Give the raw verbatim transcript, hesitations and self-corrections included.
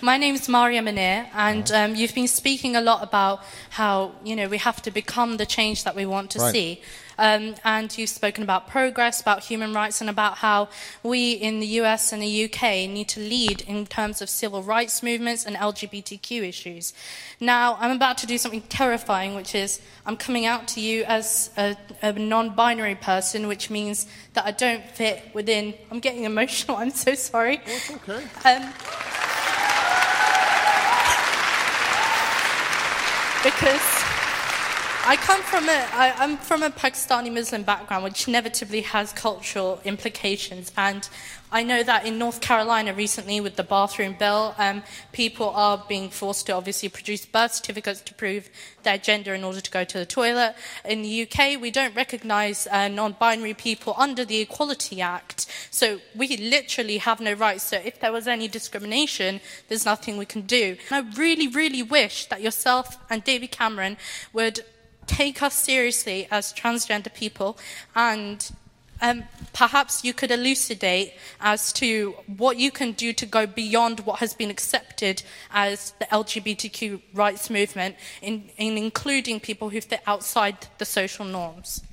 My name's Maria Munir, and um, you've been speaking a lot about how, you know, we have to become the change that we want to Right. see. Um, and you've spoken about progress, about human rights, and about how we in the U S and the U K need to lead in terms of civil rights movements and L G B T Q issues. Now, I'm about to do something terrifying, which is I'm coming out to you as a, a non-binary person, which means that I don't fit within... I'm getting emotional, I'm so sorry. Oh, it's okay. Um, because I come from a, I, I'm from a Pakistani Muslim background, which inevitably has cultural implications. And I know that in North Carolina recently, with the bathroom bill, um, people are being forced to obviously produce birth certificates to prove their gender in order to go to the toilet. In the U K, we don't recognise uh, non-binary people under the Equality Act, so we literally have no rights. So if there was any discrimination, there's nothing we can do. And I really, really wish that yourself and David Cameron would take us seriously as transgender people, and um, perhaps you could elucidate as to what you can do to go beyond what has been accepted as the L G B T Q rights movement, in, in including people who fit outside the social norms.